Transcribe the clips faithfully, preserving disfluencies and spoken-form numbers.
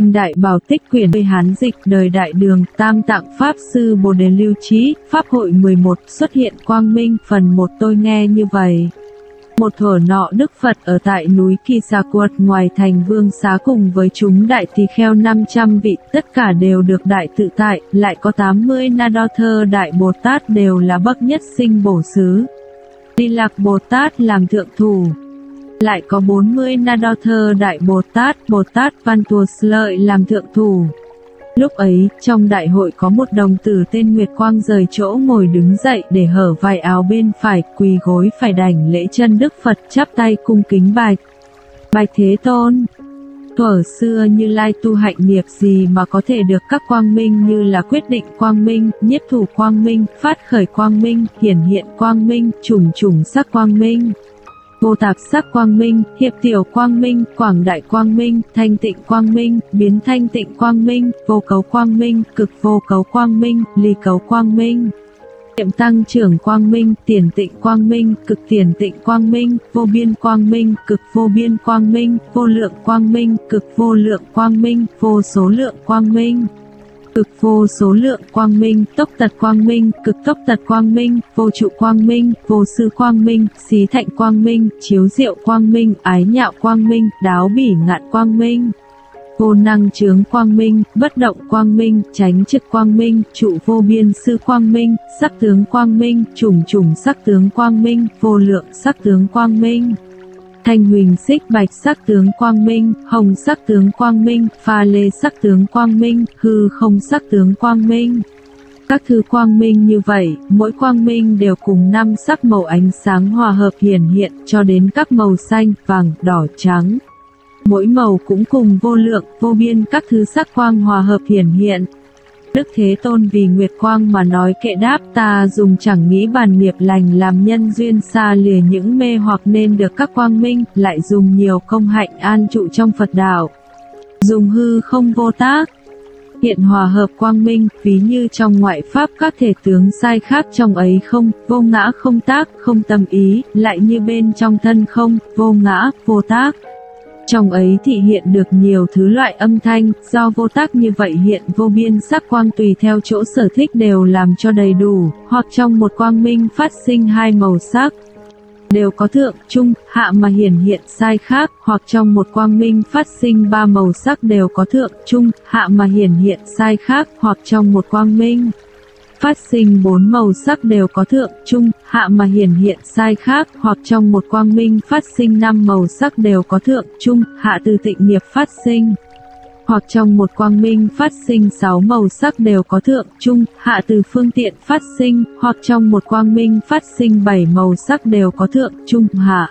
Kinh Đại Bảo Tích quyển Hán dịch đời Đại Đường, Tam Tạng Pháp Sư Bồ Đề Lưu Trí, Pháp hội mười một, xuất hiện quang minh. Phần một. Tôi nghe như vậy. Một thuở nọ Đức Phật ở tại núi Kỳ Xà Cuột ngoài thành Vương Xá cùng với chúng đại tỳ kheo năm trăm vị, tất cả đều được đại tự tại, lại có tám mươi Na Đo Thơ Đại Bồ Tát đều là bậc nhất sinh bổ xứ. Di Lạc Bồ Tát làm thượng thủ. Lại có bốn mươi Na Đo Thơ Đại Bồ Tát, Bồ Tát Văn Tùa Lợi làm thượng thủ. Lúc ấy, trong đại hội có một đồng tử tên Nguyệt Quang rời chỗ ngồi đứng dậy để hở vải áo bên phải, quỳ gối phải đảnh lễ chân Đức Phật, chắp tay cung kính bạch. Bạch Thế Tôn, thuở xưa Như Lai tu hạnh nghiệp gì mà có thể được các quang minh như là quyết định quang minh, nhiếp thủ quang minh, phát khởi quang minh, hiển hiện quang minh, trùng trùng sắc quang minh, vô tạp sắc quang minh, hiệp tiểu quang minh, quảng đại quang minh, thanh tịnh quang minh, biến thanh tịnh quang minh, vô cấu quang minh, cực vô cấu quang minh, ly cấu quang minh, tiệm tăng trưởng quang minh, tiền tịnh quang minh, cực tiền tịnh quang minh, vô biên quang minh, cực vô biên quang minh, vô lượng quang minh, cực vô lượng quang minh, vô số lượng quang minh, cực vô số lượng quang minh, tốc tật quang minh, cực tốc tật quang minh, vô trụ quang minh, vô sư quang minh, xí thạnh quang minh, chiếu diệu quang minh, ái nhạo quang minh, đáo bỉ ngạn quang minh, vô năng chướng quang minh, bất động quang minh, chánh trực quang minh, trụ vô biên sư quang minh, sắc tướng quang minh, trùng trùng sắc tướng quang minh, vô lượng sắc tướng quang minh, thanh huỳnh xích bạch sắc tướng quang minh, hồng sắc tướng quang minh, pha lê sắc tướng quang minh, hư không sắc tướng quang minh. Các thứ quang minh như vậy, mỗi quang minh đều cùng năm sắc màu ánh sáng hòa hợp hiển hiện, cho đến các màu xanh, vàng, đỏ, trắng. Mỗi màu cũng cùng vô lượng, vô biên các thứ sắc quang hòa hợp hiển hiện. Đức Thế Tôn vì Nguyệt Quang mà nói kệ đáp, ta dùng chẳng nghĩ bàn nghiệp lành làm nhân duyên xa lìa những mê hoặc nên được các quang minh, lại dùng nhiều công hạnh an trụ trong Phật đạo. Dùng hư không vô tác, hiện hòa hợp quang minh, ví như trong ngoại pháp các thể tướng sai khác trong ấy không, vô ngã không tác, không tâm ý, lại như bên trong thân không, vô ngã, vô tác. Trong ấy thị hiện được nhiều thứ loại âm thanh, do vô tác như vậy hiện vô biên sắc quang tùy theo chỗ sở thích đều làm cho đầy đủ, hoặc trong một quang minh phát sinh hai màu sắc, đều có thượng, trung, hạ mà hiển hiện sai khác, hoặc trong một quang minh phát sinh ba màu sắc đều có thượng, trung, hạ mà hiển hiện sai khác, hoặc trong một quang minh phát sinh bốn màu sắc đều có thượng, trung, hạ mà hiển hiện sai khác, hoặc trong một quang minh phát sinh năm màu sắc đều có thượng, trung, hạ từ tịnh nghiệp phát sinh, hoặc trong một quang minh phát sinh sáu màu sắc đều có thượng, trung, hạ từ phương tiện phát sinh, hoặc trong một quang minh phát sinh bảy màu sắc đều có thượng, trung, hạ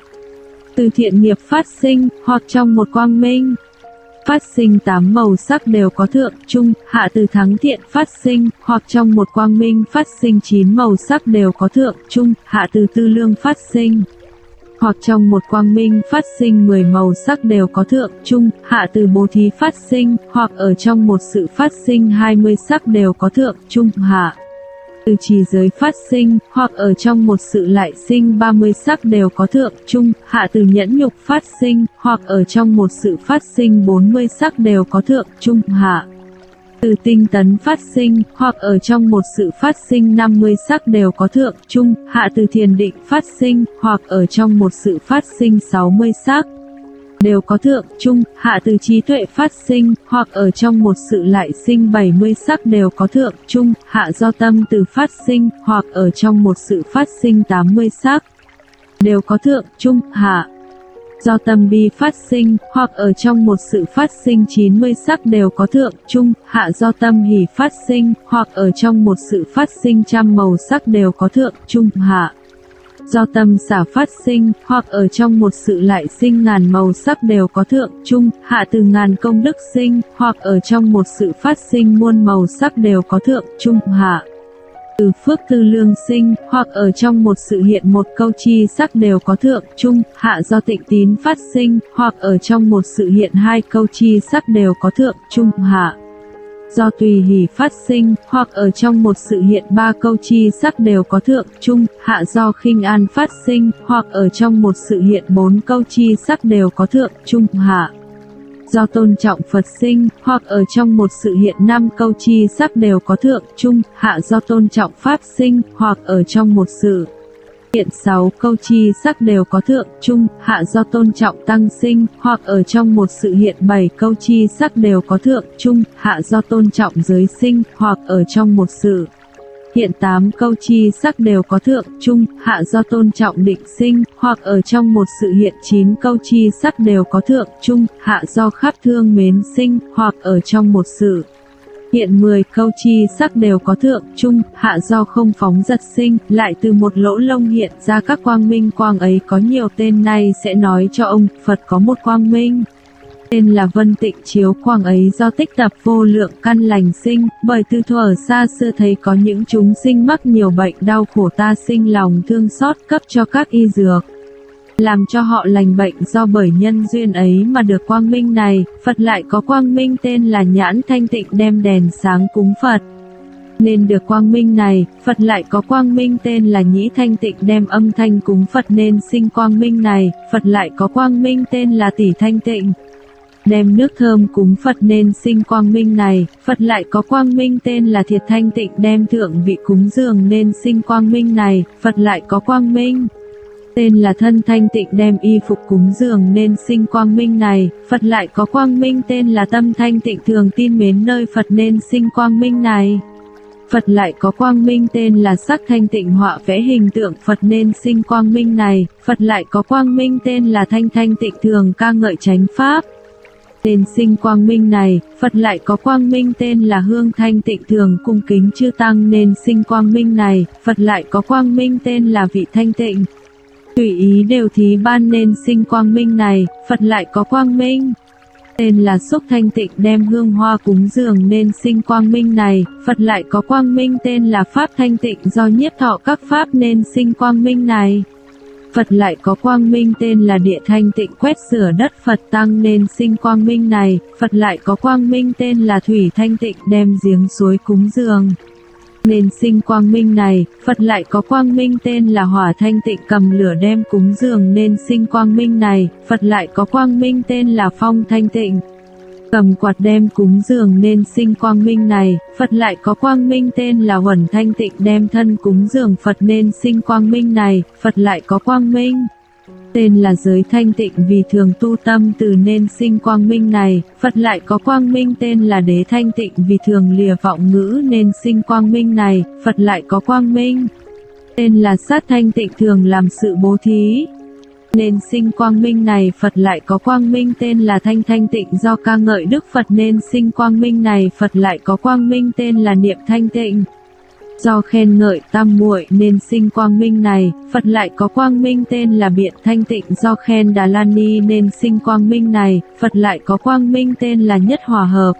từ thiện nghiệp phát sinh, hoặc trong một quang minh phát sinh tám màu sắc đều có thượng, trung, hạ từ thắng thiện phát sinh, hoặc trong một quang minh phát sinh chín màu sắc đều có thượng, trung, hạ từ tư lương phát sinh, hoặc trong một quang minh phát sinh mười màu sắc đều có thượng, trung, hạ từ bố thí phát sinh, hoặc ở trong một sự phát sinh hai mươi sắc đều có thượng, trung, hạ từ trì giới phát sinh, hoặc ở trong một sự lại sinh ba mươi sắc đều có thượng, trung, hạ từ nhẫn nhục phát sinh, hoặc ở trong một sự phát sinh bốn mươi sắc đều có thượng, trung, hạ từ tinh tấn phát sinh, hoặc ở trong một sự phát sinh năm mươi sắc đều có thượng, trung, hạ từ thiền định phát sinh, hoặc ở trong một sự phát sinh sáu mươi sắc đều có thượng, trung, hạ từ trí tuệ phát sinh, hoặc ở trong một sự lại sinh bảy mươi sắc đều có thượng, trung, hạ do tâm từ phát sinh, hoặc ở trong một sự phát sinh tám mươi sắc đều có thượng, trung, hạ do tâm bi phát sinh, hoặc ở trong một sự phát sinh chín mươi sắc đều có thượng, trung, hạ do tâm hỷ phát sinh, hoặc ở trong một sự phát sinh trăm màu sắc đều có thượng, trung, hạ do tâm xả phát sinh, hoặc ở trong một sự lại sinh ngàn màu sắc đều có thượng, trung, hạ từ ngàn công đức sinh, hoặc ở trong một sự phát sinh muôn màu sắc đều có thượng, trung, hạ từ phước tư lương sinh, hoặc ở trong một sự hiện một câu chi sắc đều có thượng, trung, hạ do tịnh tín phát sinh, hoặc ở trong một sự hiện hai câu chi sắc đều có thượng, trung, hạ do tùy hỷ phát sinh, hoặc ở trong một sự hiện ba câu chi sắc đều có thượng, trung, hạ do khinh an phát sinh, hoặc ở trong một sự hiện bốn câu chi sắc đều có thượng, trung, hạ do tôn trọng Phật sinh, hoặc ở trong một sự hiện năm câu chi sắc đều có thượng, trung, hạ do tôn trọng Pháp sinh, hoặc ở trong một sự hiện sáu câu chi sắc đều có thượng, trung, hạ do tôn trọng tăng sinh, hoặc ở trong một sự hiện bảy câu chi sắc đều có thượng, trung, hạ do tôn trọng giới sinh, hoặc ở trong một sự hiện tám câu chi sắc đều có thượng, trung, hạ do tôn trọng định sinh, hoặc ở trong một sự hiện chín câu chi sắc đều có thượng, trung, hạ do khắp thương mến sinh, hoặc ở trong một sự hiện mười câu chi sắc đều có thượng, trung, hạ do không phóng dật sinh, lại từ một lỗ lông hiện ra các quang minh quang ấy có nhiều tên, nay sẽ nói cho ông. Phật có một quang minh tên là Vân Tịnh chiếu quang ấy do tích tập vô lượng căn lành sinh, bởi từ thuở xa xưa thấy có những chúng sinh mắc nhiều bệnh đau khổ, ta sinh lòng thương xót, cấp cho các y dược làm cho họ lành bệnh, do bởi nhân duyên ấy mà được quang minh này. Phật lại có quang minh tên là Nhãn Thanh Tịnh, đem đèn sáng cúng Phật nên được quang minh này. Phật lại có quang minh tên là Nhĩ Thanh Tịnh, đem âm thanh cúng Phật nên sinh quang minh này. Phật lại có quang minh tên là Tỷ Thanh Tịnh, đem nước thơm cúng Phật nên sinh quang minh này. Phật lại có quang minh tên là Thiệt Thanh Tịnh, đem thượng vị cúng dường nên sinh quang minh này. Phật lại có quang minh tên là Thân Thanh Tịnh, đem y phục cúng dường nên sinh quang minh này. Phật lại có quang minh tên là Tâm Thanh Tịnh, thường tin mến nơi Phật nên sinh quang minh này. Phật lại có quang minh tên là Sắc Thanh Tịnh, họa vẽ hình tượng Phật nên sinh quang minh này. Phật lại có quang minh tên là Thanh Thanh Tịnh, thường ca ngợi chánh pháp nên sinh quang minh này. Phật lại có quang minh tên là Hương Thanh Tịnh, thường cung kính chư tăng nên sinh quang minh này. Phật lại có quang minh tên là Vị Thanh Tịnh, tùy ý đều thí ban nên sinh quang minh này. Phật lại có quang minh tên là Xúc Thanh Tịnh, đem hương hoa cúng dường nên sinh quang minh này. Phật lại có quang minh tên là Pháp Thanh Tịnh, do nhiếp thọ các pháp nên sinh quang minh này. Phật lại có quang minh tên là Địa Thanh Tịnh, quét rửa đất Phật tăng nên sinh quang minh này. Phật lại có quang minh tên là Thủy Thanh Tịnh, đem giếng suối cúng dường nên sinh quang minh này. Phật lại có quang minh tên là Hỏa Thanh Tịnh, cầm lửa đem cúng dường nên sinh quang minh này. Phật lại có quang minh tên là Phong Thanh Tịnh, cầm quạt đem cúng dường nên sinh quang minh này. Phật lại có quang minh tên là Huẩn Thanh Tịnh, đem thân cúng dường Phật nên sinh quang minh này. Phật lại có quang minh tên là Giới Thanh Tịnh, vì thường tu tâm từ nên sinh quang minh này. Phật lại có quang minh tên là Đế Thanh Tịnh, vì thường lìa vọng ngữ nên sinh quang minh này. Phật lại có quang minh tên là Sát Thanh Tịnh, thường làm sự bố thí nên sinh quang minh này. Phật lại có quang minh tên là Thanh Thanh Tịnh, do ca ngợi Đức Phật nên sinh quang minh này. Phật lại có quang minh tên là Niệm Thanh Tịnh, do khen ngợi tam muội nên sinh quang minh này. Phật lại có quang minh tên là Biện Thanh Tịnh, do khen Đà La Ni nên sinh quang minh này. Phật lại có quang minh tên là Nhất Hòa Hợp,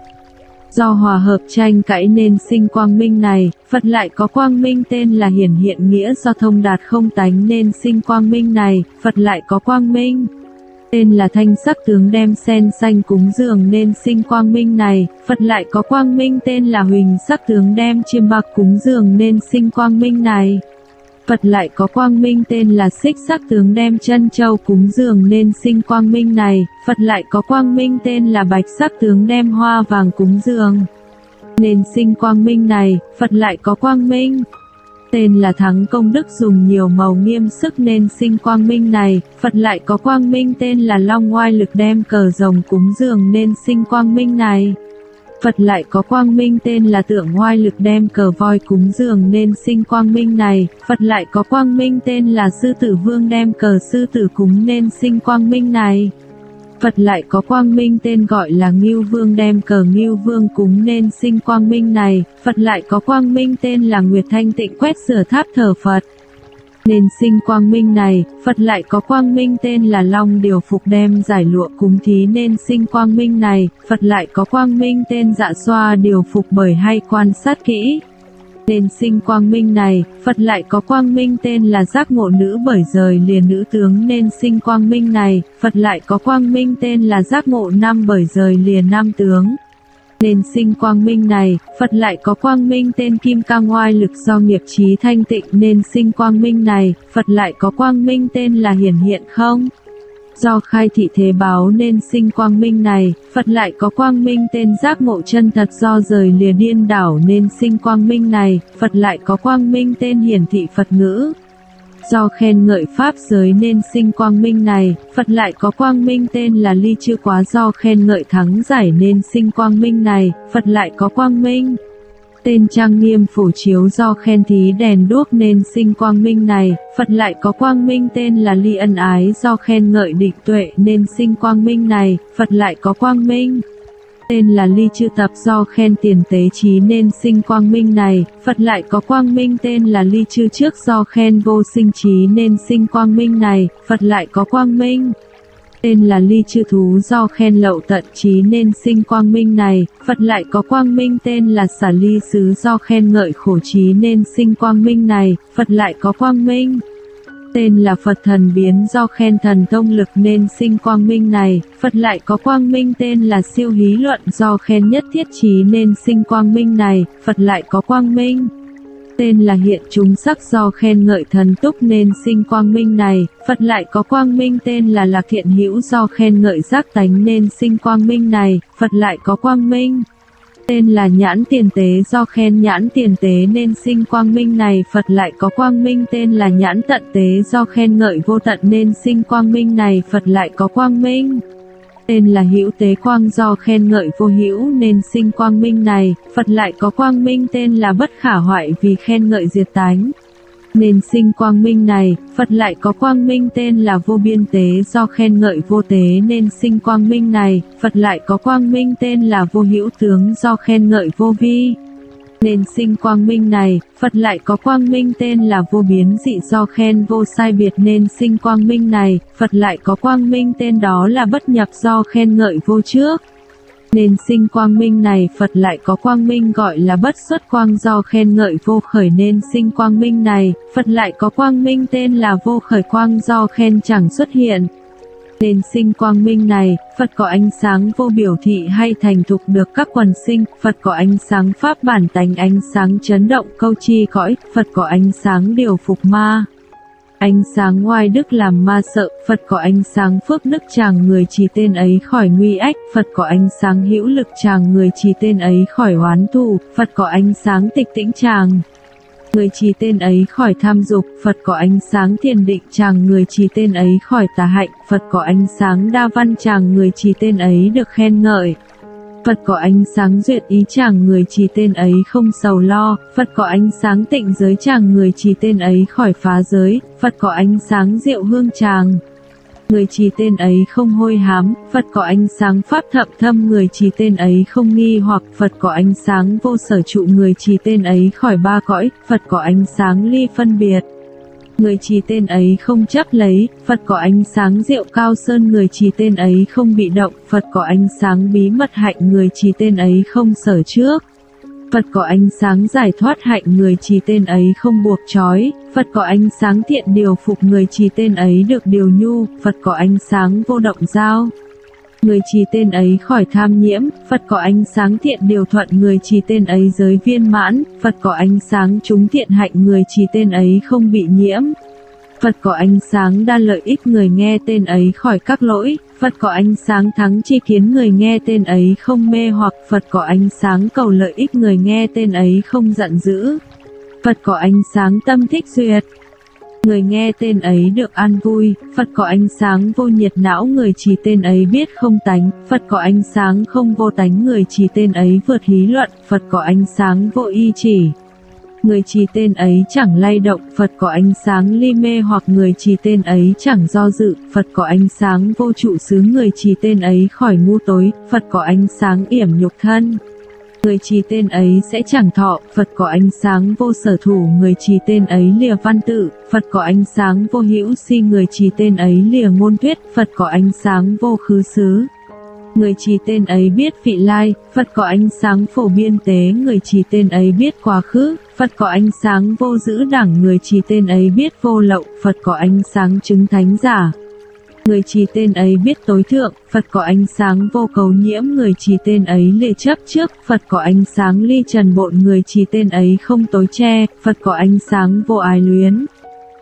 do hòa hợp tranh cãi nên sinh quang minh này. Phật lại có quang minh tên là Hiển Hiện Nghĩa, do thông đạt không tánh nên sinh quang minh này. Phật lại có quang minh tên là Thanh Sắc tướng, đem sen xanh cúng dường nên sinh quang minh này. Phật lại có quang minh tên là Huỳnh Sắc tướng, đem chiêm bạc cúng dường nên sinh quang minh này. Phật lại có quang minh tên là Xích Sắc tướng, đem chân châu cúng dường nên sinh quang minh này. Phật lại có quang minh tên là Bạch Sắc tướng, đem hoa vàng cúng dường nên sinh quang minh này. Phật lại có quang minh tên là Thắng Công Đức, dùng nhiều màu nghiêm sức nên sinh quang minh này. Phật lại có quang minh tên là Long Oai Lực, đem cờ rồng cúng dường nên sinh quang minh này. Phật lại có quang minh tên là Tượng Oai Lực, đem cờ voi cúng dường nên sinh quang minh này. Phật lại có quang minh tên là Sư Tử Vương, đem cờ sư tử cúng nên sinh quang minh này. Phật lại có quang minh tên gọi là Ngưu Vương, đem cờ Ngưu Vương cúng nên sinh quang minh này. Phật lại có quang minh tên là Nguyệt Thanh Tịnh, quét rửa tháp thờ Phật nên sinh quang minh này. Phật lại có quang minh tên là Long Điều Phục, đem giải lụa cúng thí nên sinh quang minh này. Phật lại có quang minh tên Dạ Xoa Điều Phục, bởi hay quan sát kỹ nên sinh quang minh này. Phật lại có quang minh tên là Giác Ngộ Nữ, bởi rời lìa nữ tướng nên sinh quang minh này. Phật lại có quang minh tên là Giác Ngộ Năm, bởi rời lìa nam tướng nên sinh quang minh này. Phật lại có quang minh tên Kim Cang Oai Lực, do nghiệp trí thanh tịnh nên sinh quang minh này. Phật lại có quang minh tên là Hiển Hiện Không, Do khai thị thế báo nên sinh quang minh này, Phật lại có quang minh tên giác ngộ chân thật. Do rời lìa điên đảo nên sinh quang minh này, Phật lại có quang minh tên hiển thị Phật ngữ. Do khen ngợi Pháp giới nên sinh quang minh này, Phật lại có quang minh tên là ly chư quá. Do khen ngợi thắng giải nên sinh quang minh này, Phật lại có quang minh tên trang nghiêm phổ chiếu. Do khen thí đèn đuốc nên sinh quang minh này, Phật lại có quang minh tên là ly ân ái. Do khen ngợi định tuệ nên sinh quang minh này, Phật lại có quang minh tên là ly chư tập. Do khen tiền tế trí nên sinh quang minh này, Phật lại có quang minh tên là ly chư trước. Do khen vô sinh trí nên sinh quang minh này, Phật lại có quang minh tên là ly chư thú. Do khen lậu tận trí nên sinh quang minh này, Phật lại có quang minh tên là xả ly xứ. Do khen ngợi khổ trí nên sinh quang minh này, Phật lại có quang minh tên là Phật thần biến. Do khen thần thông lực nên sinh quang minh này, Phật lại có quang minh tên là siêu hí luận. Do khen nhất thiết trí nên sinh quang minh này, Phật lại có quang minh tên là hiện chúng sắc. Do khen ngợi thần túc nên sinh quang minh này, Phật lại có quang minh tên là lạc thiện hữu. Do khen ngợi giác tánh nên sinh quang minh này, Phật lại có quang minh tên là nhãn tiền tế. Do khen nhãn tiền tế nên sinh quang minh này, Phật lại có quang minh tên là nhãn tận tế. Do khen ngợi vô tận nên sinh quang minh này, Phật lại có quang minh tên là hữu tế quang. Do khen ngợi vô hữu nên sinh quang minh này, Phật lại có quang minh tên là bất khả hoại. Vì khen ngợi diệt tánh nên sinh quang minh này, Phật lại có quang minh tên là vô biên tế. Do khen ngợi vô tế nên sinh quang minh này, Phật lại có quang minh tên là vô hữu tướng. Do khen ngợi vô vi nên sinh quang minh này, Phật lại có quang minh tên là vô biến dị. Do khen vô sai biệt nên sinh quang minh này, Phật lại có quang minh tên đó là bất nhập. Do khen ngợi vô trước nên sinh quang minh này, Phật lại có quang minh gọi là bất xuất quang. Do khen ngợi vô khởi nên sinh quang minh này, Phật lại có quang minh tên là vô khởi quang. Do khen chẳng xuất hiện nên sinh quang minh này, Phật có ánh sáng vô biểu thị hay thành thục được các quần sinh. Phật có ánh sáng pháp bản tánh, ánh sáng chấn động câu chi cõi. Phật có ánh sáng điều phục ma, ánh sáng ngoai đức làm ma sợ. Phật có ánh sáng phước đức chàng người trì tên ấy khỏi nguy ách. Phật có ánh sáng hữu lực chàng người trì tên ấy khỏi oán thù. Phật có ánh sáng tịch tĩnh chàng người trì tên ấy khỏi tham dục. Phật có ánh sáng thiền định chàng người trì tên ấy khỏi tà hạnh. Phật có ánh sáng đa văn chàng người trì tên ấy được khen ngợi. Phật có ánh sáng duyệt ý chàng người trì tên ấy không sầu lo. Phật có ánh sáng tịnh giới chàng người trì tên ấy khỏi phá giới. Phật có ánh sáng diệu hương chàng người trì tên ấy không hôi hám. Phật có ánh sáng pháp thậm thâm người trì tên ấy không nghi hoặc. Phật có ánh sáng vô sở trụ người trì tên ấy khỏi ba cõi. Phật có ánh sáng ly phân biệt người trì tên ấy không chấp lấy. Phật có ánh sáng diệu cao sơn người trì tên ấy không bị động. Phật có ánh sáng bí mật hạnh người trì tên ấy không sở trước. Phật có ánh sáng giải thoát hạnh người trì tên ấy không buộc trói. Phật có ánh sáng thiện điều phục người trì tên ấy được điều nhu. Phật có ánh sáng vô động giao người trì tên ấy khỏi tham nhiễm. Phật có ánh sáng thiện điều thuận người trì tên ấy giới viên mãn. Phật có ánh sáng chúng thiện hạnh người trì tên ấy không bị nhiễm. Phật có ánh sáng đa lợi ích người nghe tên ấy khỏi các lỗi. Phật có ánh sáng thắng tri kiến người nghe tên ấy không mê hoặc. Phật có ánh sáng cầu lợi ích người nghe tên ấy không giận dữ. Phật có ánh sáng tâm thích duyệt người nghe tên ấy được an vui. Phật có ánh sáng vô nhiệt não người trì tên ấy biết không tánh. Phật có ánh sáng không vô tánh người trì tên ấy vượt hí luận. Phật có ánh sáng vô y chỉ người trì tên ấy chẳng lay động. Phật có ánh sáng ly mê hoặc người trì tên ấy chẳng do dự. Phật có ánh sáng vô trụ xứ người trì tên ấy khỏi ngu tối. Phật có ánh sáng yểm nhục thân người trì tên ấy sẽ chẳng thọ. Phật có ánh sáng vô sở thủ người trì tên ấy lìa văn tự. Phật có ánh sáng vô hữu si người trì tên ấy lìa ngôn thuyết. Phật có ánh sáng vô khứ xứ người trì tên ấy biết vị lai. Phật có ánh sáng phổ biên tế người trì tên ấy biết quá khứ. Phật có ánh sáng vô giữ đẳng người trì tên ấy biết vô lậu. Phật có ánh sáng chứng thánh giả người trì tên ấy biết tối thượng. Phật có ánh sáng vô cấu nhiễm người trì tên ấy lìa chấp trước. Phật có ánh sáng ly trần bộn người trì tên ấy không tối che. Phật có ánh sáng vô ái luyến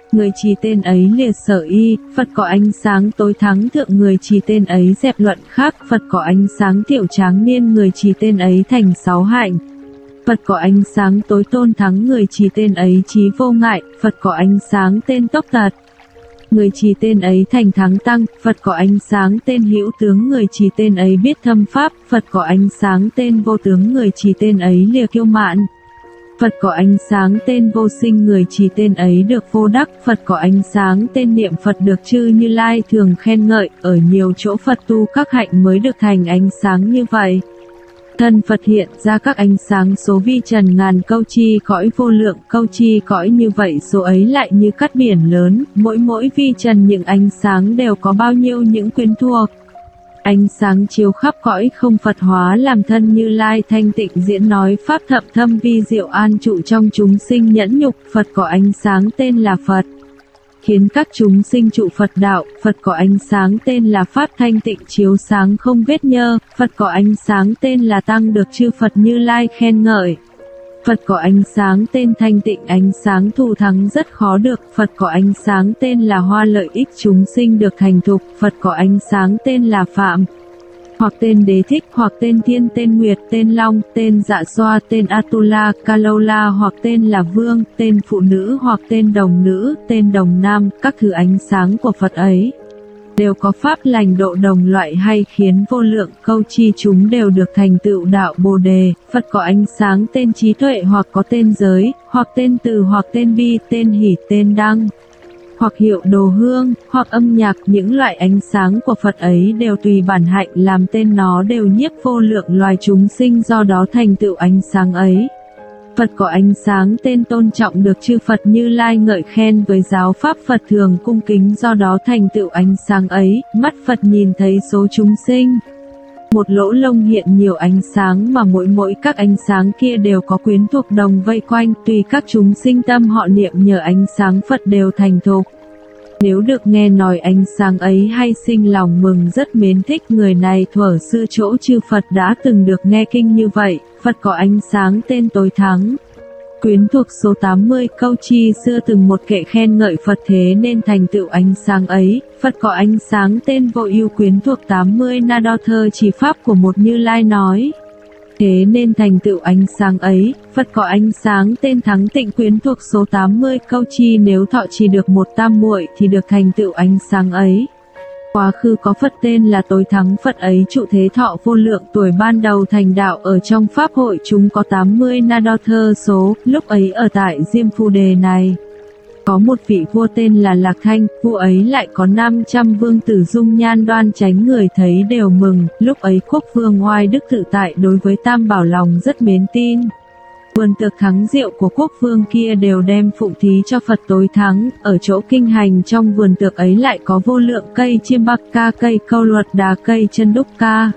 Người trì tên ấy liệt sở y, Phật có ánh sáng tối thắng thượng, người trì tên ấy dẹp luận khác, Phật có ánh sáng tiểu tráng niên, người trì tên ấy thành sáu hạnh. Phật có ánh sáng tối tôn thắng, người trì tên ấy trí vô ngại, Phật có ánh sáng tên tốc tật. Người trì tên ấy thành thắng tăng, Phật có ánh sáng tên hữu tướng, người trì tên ấy biết thâm pháp, Phật có ánh sáng tên vô tướng, người trì tên ấy lìa kiêu mạn. Phật có ánh sáng tên vô sinh, người trì tên ấy được vô đắc, Phật có ánh sáng tên niệm Phật được chư Như Lai thường khen ngợi, ở nhiều chỗ Phật tu các hạnh mới được thành ánh sáng như vậy. Thân Phật hiện ra các ánh sáng số vi trần ngàn câu chi cõi vô lượng câu chi cõi, như vậy số ấy lại như cát biển lớn, mỗi mỗi vi trần những ánh sáng đều có bao nhiêu những quyến thuộc. Ánh sáng chiếu khắp cõi không, Phật hóa làm thân Như Lai thanh tịnh diễn nói pháp thậm thâm vi diệu an trụ trong chúng sinh nhẫn nhục, Phật có ánh sáng tên là Phật. Khiến các chúng sinh trụ Phật đạo, Phật có ánh sáng tên là Pháp thanh tịnh chiếu sáng không vết nhơ, Phật có ánh sáng tên là Tăng được chư Phật Như Lai khen ngợi. Phật có ánh sáng tên thanh tịnh, ánh sáng thù thắng rất khó được, Phật có ánh sáng tên là Hoa lợi ích chúng sinh được thành thục, Phật có ánh sáng tên là Phạm. Hoặc tên Đế Thích, hoặc tên Thiên, tên Nguyệt, tên Long, tên Dạ Xoa, tên Atula, Kalola, hoặc tên là Vương, tên Phụ Nữ, hoặc tên Đồng Nữ, tên Đồng Nam, các thứ ánh sáng của Phật ấy đều có pháp lành độ đồng loại hay khiến vô lượng câu chi chúng đều được thành tựu đạo Bồ Đề. Phật có ánh sáng tên trí tuệ, hoặc có tên giới, hoặc tên từ, hoặc tên bi, tên hỷ, tên đăng, hoặc hiệu đồ hương, hoặc âm nhạc, những loại ánh sáng của Phật ấy đều tùy bản hạnh làm tên, nó đều nhiếp vô lượng loài chúng sinh do đó thành tựu ánh sáng ấy. Phật có ánh sáng tên tôn trọng được chư Phật Như Lai ngợi khen, với giáo pháp Phật thường cung kính do đó thành tựu ánh sáng ấy. Mắt Phật nhìn thấy số chúng sinh, một lỗ lông hiện nhiều ánh sáng, mà mỗi mỗi các ánh sáng kia đều có quyến thuộc đồng vây quanh, tùy các chúng sinh tâm họ niệm nhờ ánh sáng Phật đều thành thục. Nếu được nghe nói ánh sáng ấy hay sinh lòng mừng rất mến thích, người này thuở xưa chỗ chư Phật đã từng được nghe kinh như vậy. Phật có ánh sáng tên tối thắng. Quyến thuộc số tám mươi câu chi xưa từng một kệ khen ngợi Phật, thế nên thành tựu ánh sáng ấy. Phật có ánh sáng tên vô ưu, quyến thuộc tám mươi na đo thơ chỉ pháp của một Như Lai nói. Thế nên thành tựu ánh sáng ấy. Phật có ánh sáng tên thắng tịnh, quyến thuộc số tám mươi câu chi, nếu thọ trì được một tam muội thì được thành tựu ánh sáng ấy. Quá khứ có Phật tên là tối thắng, Phật ấy trụ thế thọ vô lượng tuổi, ban đầu thành đạo ở trong pháp hội chúng có tám mươi na đo thơ số, lúc ấy ở tại Diêm Phù Đề này. Có một vị vua tên là Lạc Thanh, vua ấy lại có năm trăm vương tử dung nhan đoan chánh, người thấy đều mừng. Lúc ấy quốc vương Oai Đức tự tại đối với Tam Bảo lòng rất mến tin. Vườn tược thắng diệu của quốc vương kia đều đem phụng thí cho Phật tối thắng. Ở chỗ kinh hành trong vườn tược ấy lại có vô lượng cây chiêm bạc ca, cây câu luật đà, cây chân đúc ca,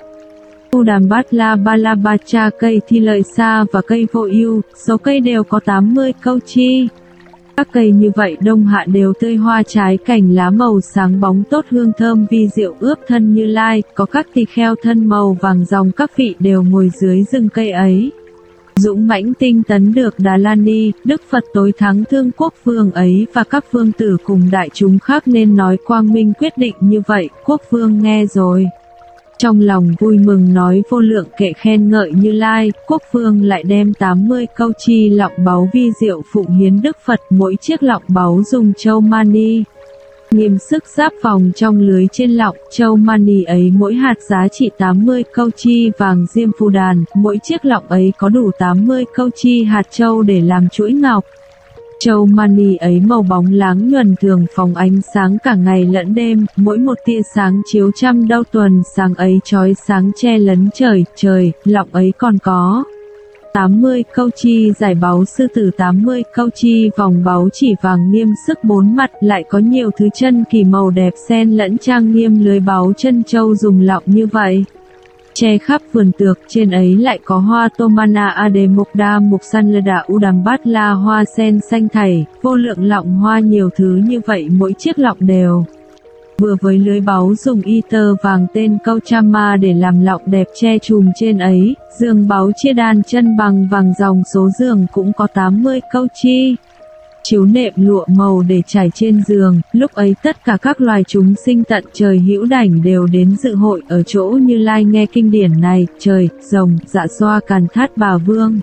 u đàm bát la ba la ba cha, cây thi lợi sa và cây vô ưu. Số cây đều có tám mươi câu chi. Các cây như vậy đông hạ đều tươi hoa trái cành lá màu sáng bóng tốt, hương thơm vi diệu ướp thân Như Lai. Có các tỳ kheo thân màu vàng ròng, các vị đều ngồi dưới rừng cây ấy. Dũng mãnh tinh tấn được Đà La Ni, Đức Phật tối thắng thương quốc vương ấy và các vương tử cùng đại chúng khác nên nói quang minh quyết định như vậy. Quốc vương nghe rồi, trong lòng vui mừng nói vô lượng kệ khen ngợi Như Lai. Quốc vương lại đem tám mươi câu chi lọng báu vi diệu phụng hiến Đức Phật, mỗi chiếc lọng báu dùng châu mani nghiêm sức giáp vòng trong lưới trên lọng. Châu mani ấy mỗi hạt giá trị tám mươi câu chi vàng diêm phù đàn, mỗi chiếc lọng ấy có đủ tám mươi câu chi hạt châu để làm chuỗi ngọc. Châu mani ấy màu bóng láng nhuần, thường phóng ánh sáng cả ngày lẫn đêm, mỗi một tia sáng chiếu trăm đâu tuần, sáng ấy chói sáng che lấn trời. Trời, lọng ấy còn có tám mươi câu chi giải báu sư tử, tám mươi câu chi vòng báu chỉ vàng nghiêm sức bốn mặt, lại có nhiều thứ chân kỳ màu đẹp xen lẫn trang nghiêm lưới báu chân châu dùng lọng như vậy che khắp vườn tược. Trên ấy lại có hoa tomana ade mukda mục san leda udam bát la, hoa sen xanh thảy, vô lượng lọng hoa nhiều thứ như vậy, mỗi chiếc lọng đều vừa với lưới báu dùng y tơ vàng tên câu chama để làm lọng đẹp che chùm trên ấy. Giường báu chia đan chân bằng vàng ròng, số giường cũng có tám mươi câu chi. chiếu nệm lụa màu để trải trên giường. Lúc ấy tất cả các loài chúng sinh tận trời hữu đảnh đều đến dự hội ở chỗ Như Lai nghe kinh điển này. Trời, rồng, Dạ Xoa, Càn Thát Bà Vương,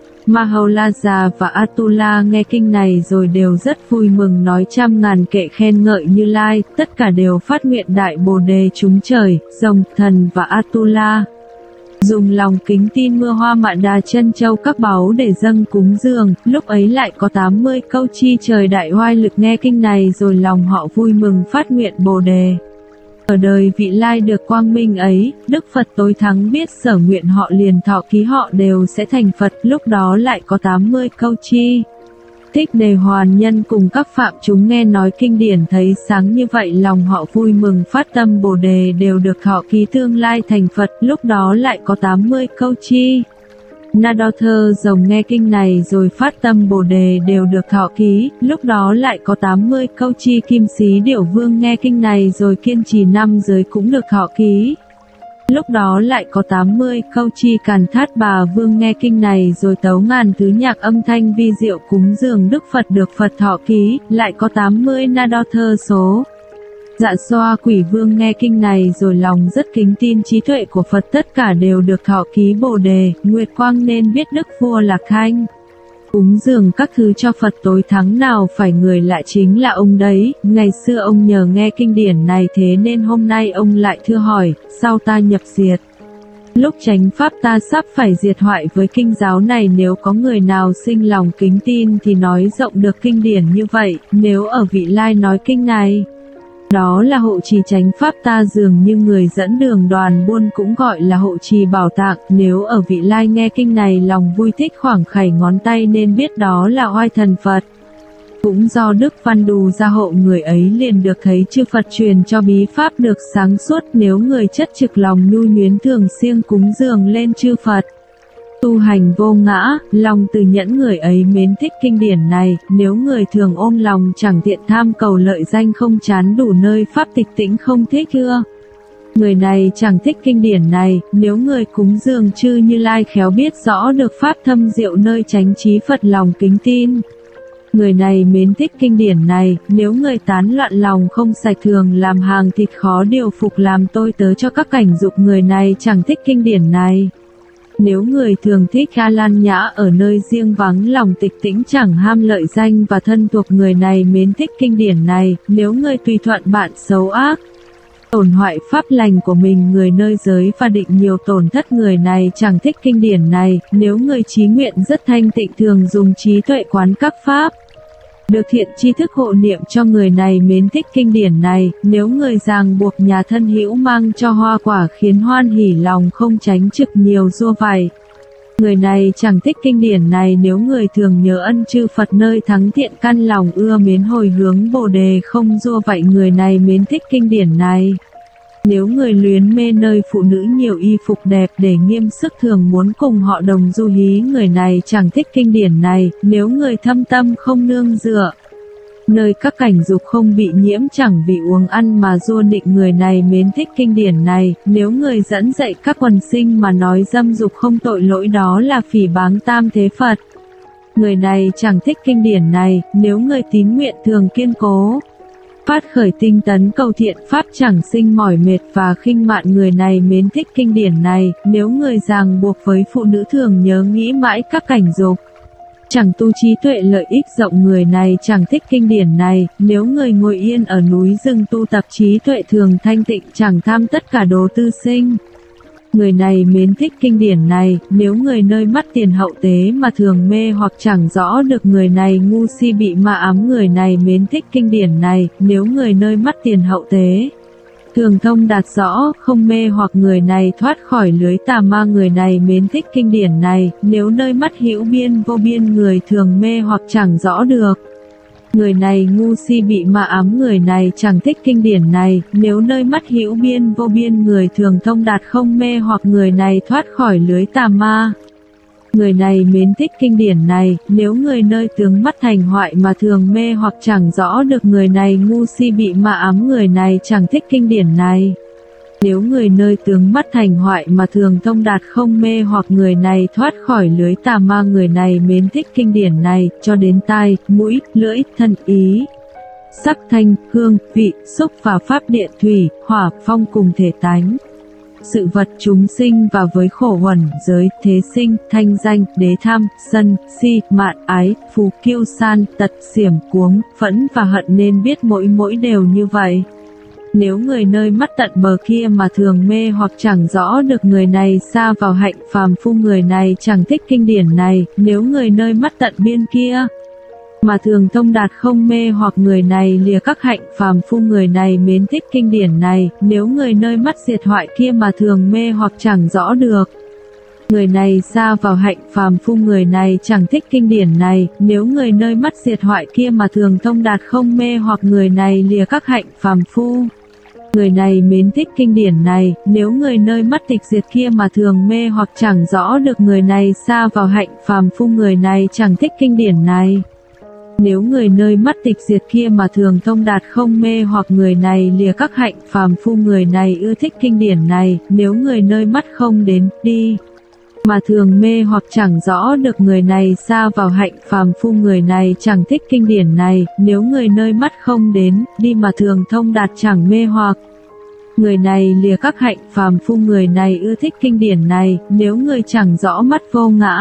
Maholaja và Atula nghe kinh này rồi đều rất vui mừng, nói trăm ngàn kệ khen ngợi Như Lai, tất cả đều phát nguyện đại bồ đề chúng trời, rồng, thần và Atula dùng lòng kính tin mưa hoa mạn đà chân châu các báu để dâng cúng dường. Lúc ấy lại có tám mươi câu chi trời đại oai lực nghe kinh này rồi lòng họ vui mừng phát nguyện bồ đề. Ở đời vị lai được quang minh ấy, Đức Phật tối thắng biết sở nguyện họ liền thọ ký họ đều sẽ thành Phật. Lúc đó lại có tám mươi câu chi Thích Đề Hoàn Nhân cùng các phạm chúng nghe nói kinh điển thấy sáng như vậy, lòng họ vui mừng phát tâm bồ đề đều được thọ ký tương lai thành Phật. Lúc đó lại có tám mươi câu chi Nadother rồng nghe kinh này rồi phát tâm bồ đề đều được thọ ký. Lúc đó lại có tám mươi câu chi Kim Xí Điểu Vương nghe kinh này rồi kiên trì năm giới cũng được thọ ký. Lúc đó lại có tám mươi câu chi Càn Thát Bà Vương nghe kinh này rồi tấu ngàn thứ nhạc âm thanh vi diệu cúng dường Đức Phật được Phật thọ ký. Lại có tám mươi Nadother số Dạ Xoa Quỷ Vương nghe kinh này rồi lòng rất kính tin trí tuệ của Phật, tất cả đều được thọ ký bồ đề. Nguyệt Quang nên biết Đức Vua Lạc Khanh cúng dường các thứ cho Phật tối thắng nào phải người lạ chính là ông đấy. Ngày xưa ông nhờ nghe kinh điển này thế nên hôm nay ông lại thưa hỏi, sao ta nhập diệt? Lúc chánh pháp ta sắp phải diệt hoại với kinh giáo này, nếu có người nào sinh lòng kính tin thì nói rộng được kinh điển như vậy. Nếu ở vị lai nói kinh này, đó là hộ trì chánh pháp ta, dường như người dẫn đường đoàn buôn cũng gọi là hộ trì bảo tạng. Nếu ở vị lai nghe kinh này lòng vui thích khoảng khẩy ngón tay nên biết đó là oai thần Phật. Cũng do Đức Văn Đù gia hộ, người ấy liền được thấy chư Phật truyền cho bí pháp được sáng suốt. Nếu người chất trực lòng nhu nhuyến thường siêng cúng dường lên chư Phật, tu hành vô ngã, lòng từ nhẫn, người ấy mến thích kinh điển này. Nếu người thường ôm lòng chẳng tiện tham cầu lợi danh, không chán đủ nơi pháp tịch tĩnh, không thích ưa, người này chẳng thích kinh điển này. Nếu người cúng dường chư Như Lai khéo biết rõ được pháp thâm diệu nơi chánh trí Phật lòng kính tin, người này mến thích kinh điển này. Nếu người tán loạn lòng không sạch, thường làm hàng thịt khó điều phục, làm tôi tớ cho các cảnh dục, người này chẳng thích kinh điển này. Nếu người thường thích A Lan nhã, ở nơi riêng vắng lòng tịch tĩnh, chẳng ham lợi danh và thân thuộc, người này mến thích kinh điển này. Nếu người tùy thuận bạn xấu ác, tổn hoại pháp lành của mình, người nơi giới và định nhiều tổn thất, người này chẳng thích kinh điển này. Nếu người trí nguyện rất thanh tịnh, thường dùng trí tuệ quán các pháp, được thiện tri thức hộ niệm cho, người này mến thích kinh điển này. Nếu người ràng buộc nhà thân hữu mang cho hoa quả khiến hoan hỉ lòng, không tránh trực nhiều dua vải, người này chẳng thích kinh điển này. Nếu người thường nhớ ân chư Phật nơi thắng thiện căn, lòng ưa mến hồi hướng bồ đề không dua vậy, người này mến thích kinh điển này. Nếu người luyến mê nơi phụ nữ nhiều y phục đẹp để nghiêm sức, thường muốn cùng họ đồng du hí, người này chẳng thích kinh điển này. Nếu người thâm tâm không nương dựa nơi các cảnh dục, không bị nhiễm, chẳng vì uống ăn mà dua nịnh, người này mến thích kinh điển này. Nếu người dẫn dạy các quần sinh mà nói dâm dục không tội lỗi, đó là phỉ báng tam thế Phật, người này chẳng thích kinh điển này. Nếu người tín nguyện thường kiên cố, phát khởi tinh tấn cầu thiện pháp, chẳng sinh mỏi mệt và khinh mạn, người này mến thích kinh điển này. Nếu người ràng buộc với phụ nữ, thường nhớ nghĩ mãi các cảnh dục, chẳng tu trí tuệ lợi ích rộng, người này chẳng thích kinh điển này. Nếu người ngồi yên ở núi rừng tu tập trí tuệ thường thanh tịnh, chẳng tham tất cả đồ tư sinh, người này mến thích kinh điển này. Nếu người nơi mắt tiền hậu tế mà thường mê hoặc chẳng rõ được, người này ngu si bị ma ám, người này mến thích kinh điển này. Nếu người nơi mắt tiền hậu tế thường thông đạt rõ, không mê hoặc, người này thoát khỏi lưới tà ma, người này mến thích kinh điển này. Nếu nơi mắt hữu biên vô biên, người thường mê hoặc chẳng rõ được, người này ngu si bị ma ám, người này chẳng thích kinh điển này. Nếu nơi mắt hữu biên vô biên, người thường thông đạt không mê hoặc, người này thoát khỏi lưới tà ma, người này mến thích kinh điển này. Nếu người nơi tướng mắt thành hoại mà thường mê hoặc chẳng rõ được, người này ngu si bị ma ám, người này chẳng thích kinh điển này. Nếu người nơi tướng mắt thành hoại mà thường thông đạt không mê hoặc người này thoát khỏi lưới tà ma, người này mến thích kinh điển này cho đến tai, mũi, lưỡi, thân ý. Sắc thanh, hương, vị, xúc và pháp địa thủy, hỏa, phong cùng thể tánh. Sự vật chúng sinh và với khổ uẩn, giới, thế sinh, thanh danh, đế tham, sân, si, mạn, ái, phú, kiêu san, tật, xiểm, cuống, phẫn và hận nên biết mỗi mỗi đều như vậy. Nếu người nơi mắt tận bờ kia mà thường mê hoặc chẳng rõ được, người này xa vào hạnh phàm phu, người này chẳng thích kinh điển này. Nếu người nơi mắt tận biên kia mà thường thông đạt không mê hoặc người này lìa các hạnh phàm phu, người này mến thích kinh điển này. Nếu người nơi mắt diệt hoại kia mà thường mê hoặc chẳng rõ được, người này xa vào hạnh phàm phu, người này chẳng thích kinh điển này. Nếu người nơi mắt diệt hoại kia mà thường thông đạt không mê hoặc người này lìa các hạnh phàm phu, người này mến thích kinh điển này. Nếu người nơi mắt tịch diệt kia mà thường mê hoặc chẳng rõ được, người này xa vào hạnh phàm phu, người này chẳng thích kinh điển này. Nếu người nơi mắt tịch diệt kia mà thường thông đạt không mê hoặc người này lìa các hạnh phàm phu, người này ưa thích kinh điển này. Nếu người nơi mắt không đến, đi mà thường mê hoặc chẳng rõ được, người này xa vào hạnh phàm phu, người này chẳng thích kinh điển này. Nếu người nơi mắt không đến, đi mà thường thông đạt chẳng mê hoặc, người này lìa các hạnh phàm phu, người này ưa thích kinh điển này. Nếu người chẳng rõ mắt vô ngã,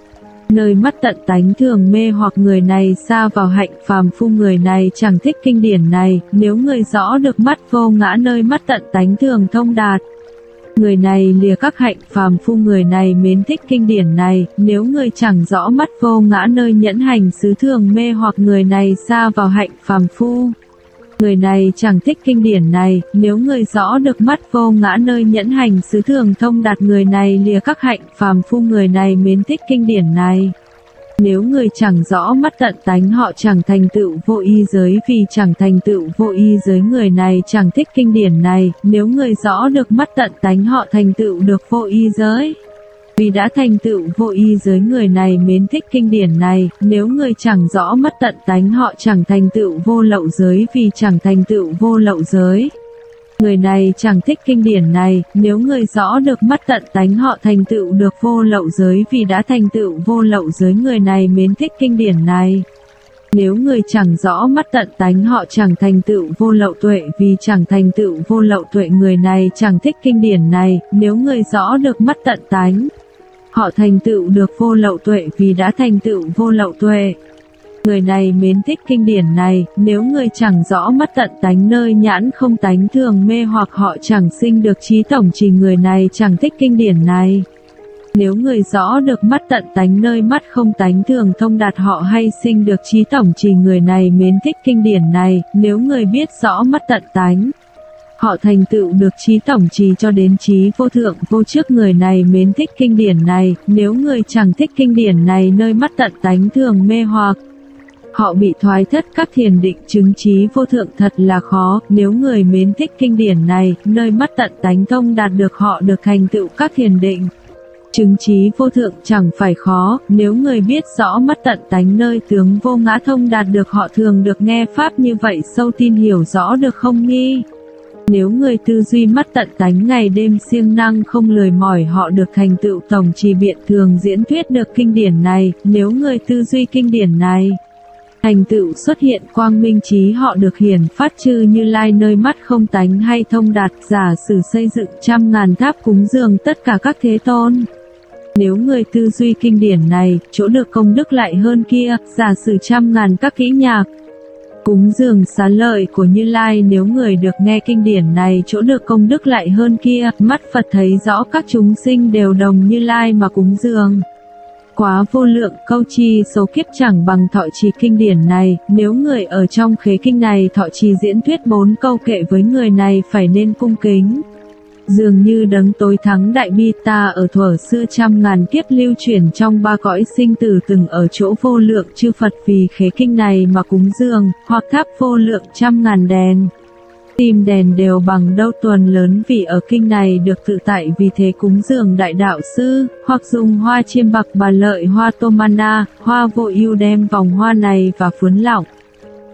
nơi mắt tận tánh thường mê hoặc, người này xa vào hạnh phàm phu, người này chẳng thích kinh điển này. Nếu người rõ được mắt vô ngã nơi mắt tận tánh thường thông đạt, người này lìa các hạnh phàm phu, người này mến thích kinh điển này. Nếu người chẳng rõ mắt vô ngã nơi nhẫn hành xứ thường mê hoặc, người này xa vào hạnh phàm phu, người này chẳng thích kinh điển này. Nếu người rõ được mắt vô ngã nơi nhẫn hành xứ thường thông đạt, người này lìa các hạnh phàm phu, người này mến thích kinh điển này. Nếu người chẳng rõ mắt tận tánh, họ chẳng thành tựu vô y giới, vì chẳng thành tựu vô y giới, người này chẳng thích kinh điển này. Nếu người rõ được mắt tận tánh, họ thành tựu được vô y giới, vì đã thành tựu vô y giới, người này mến thích kinh điển này. Nếu người chẳng rõ mắt tận tánh, họ chẳng thành tựu vô lậu giới, vì chẳng thành tựu vô lậu giới, người này chẳng thích kinh điển này. Nếu người rõ được mắt tận tánh, họ thành tựu được vô lậu giới, vì đã thành tựu vô lậu giới, người này mến thích kinh điển này. Nếu người chẳng rõ mắt tận tánh, họ chẳng thành tựu vô lậu tuệ, vì chẳng thành tựu vô lậu tuệ, người này chẳng thích kinh điển này. Nếu người rõ được mắt tận tánh, họ thành tựu được vô lậu tuệ, vì đã thành tựu vô lậu tuệ, người này mến thích kinh điển này. Nếu người chẳng rõ mắt tận tánh nơi nhãn không tánh thường mê hoặc, họ chẳng sinh được trí tổng trì, người này chẳng thích kinh điển này. Nếu người rõ được mắt tận tánh nơi mắt không tánh thường thông đạt, họ hay sinh được trí tổng trì, người này mến thích kinh điển này. Nếu người biết rõ mắt tận tánh, họ thành tựu được trí tổng trì cho đến trí vô thượng vô trước, người này mến thích kinh điển này. Nếu người chẳng thích kinh điển này nơi mắt tận tánh thường mê hoặc, họ bị thoái thất các thiền định, chứng trí vô thượng thật là khó. Nếu người mến thích kinh điển này nơi mắt tận tánh thông đạt được, họ được thành tựu các thiền định, chứng trí vô thượng chẳng phải khó. Nếu người biết rõ mắt tận tánh nơi tướng vô ngã thông đạt được, họ thường được nghe pháp như vậy sâu tin hiểu rõ được không nghi. Nếu người tư duy mắt tận tánh ngày đêm siêng năng không lười mỏi, họ được thành tựu tổng trì biện thường diễn thuyết được kinh điển này. Nếu người tư duy kinh điển này thành tựu xuất hiện quang minh trí, họ được hiển phát chư Như Lai nơi mắt không tánh hay thông đạt. Giả sử xây dựng trăm ngàn tháp cúng dường tất cả các thế tôn, nếu người tư duy kinh điển này, chỗ được công đức lại hơn kia. Giả sử trăm ngàn các kỹ nhạc cúng dường xá lợi của Như Lai, nếu người được nghe kinh điển này, chỗ được công đức lại hơn kia. Mắt Phật thấy rõ các chúng sinh đều đồng Như Lai mà cúng dường, quá vô lượng câu chi số kiếp chẳng bằng thọ trì kinh điển này. Nếu người ở trong khế kinh này thọ trì diễn thuyết bốn câu kệ với người này phải nên cung kính. Dường như đấng tối thắng đại bi ta ở thuở xưa trăm ngàn kiếp lưu chuyển trong ba cõi sinh tử, từng ở chỗ vô lượng chư Phật vì khế kinh này mà cúng dường, hoặc tháp vô lượng trăm ngàn đèn, tim đèn đều bằng đâu tuần lớn vì ở kinh này được tự tại, vì thế cúng dường đại đạo sư, hoặc dùng hoa chiêm bạc bà lợi, hoa tô mana, hoa vô ưu đem vòng hoa này và phướn lọng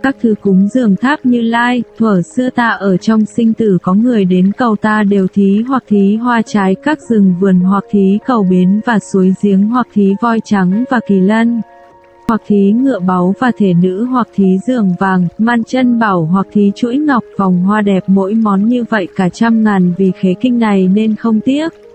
Các thứ cúng dường tháp Như Lai, thuở xưa ta ở trong sinh tử có người đến cầu ta đều thí hoặc thí hoa trái các rừng vườn hoặc thí cầu bến và suối giếng hoặc thí voi trắng và kỳ lân, hoặc thí ngựa báu và thể nữ hoặc thí giường vàng, man chân bảo hoặc thí chuỗi ngọc vòng hoa đẹp mỗi món như vậy cả trăm ngàn vì khế kinh này nên không tiếc.